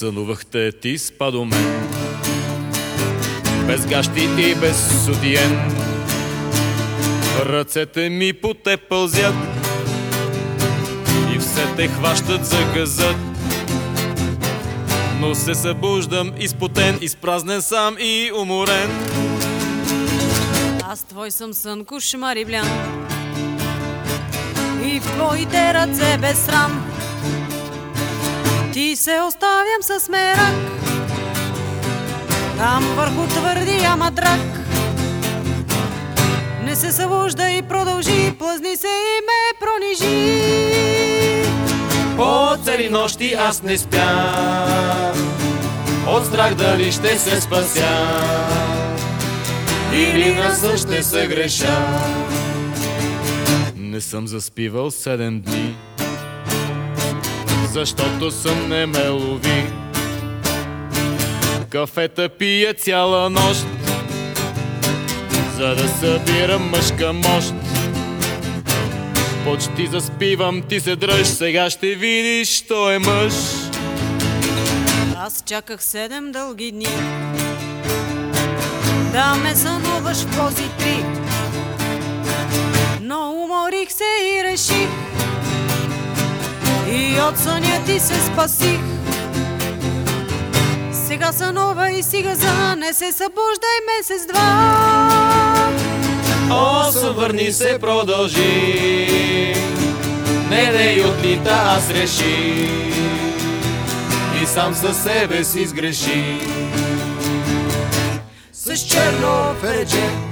Сънувахте ти спа до мен, без гащи и без сутиен. Ръцете ми по те пълзят и все те хващат за газът. Но се събуждам изпотен, изпразнен сам и уморен. Аз твой съм сън, кошмар и блян, и в твоите ръце без срам ти се оставям с мерак, там върху твърдия матрак. Не се събужда и продължи, плъзни се и ме пронижи. По цели нощи аз не спя, от страх дали ще се спася или на сън ще се греша. Не съм заспивал 7 дни, защото сън не ме лови. Кафета пия цяла нощ, за да събирам мъжка мощ. Почти заспивам, ти се дръж, сега ще видиш, що е мъж. Аз чаках 7 дълги дни да ме сънуваш в пози 3, но уморих се и реших, и от съня ти се спасих. Сега сънува и си газа, не се събуждай месец-два. О, сън, върни се, продължи, не дей отлита, аз реши и сам със себе си сгреши. С черно ферче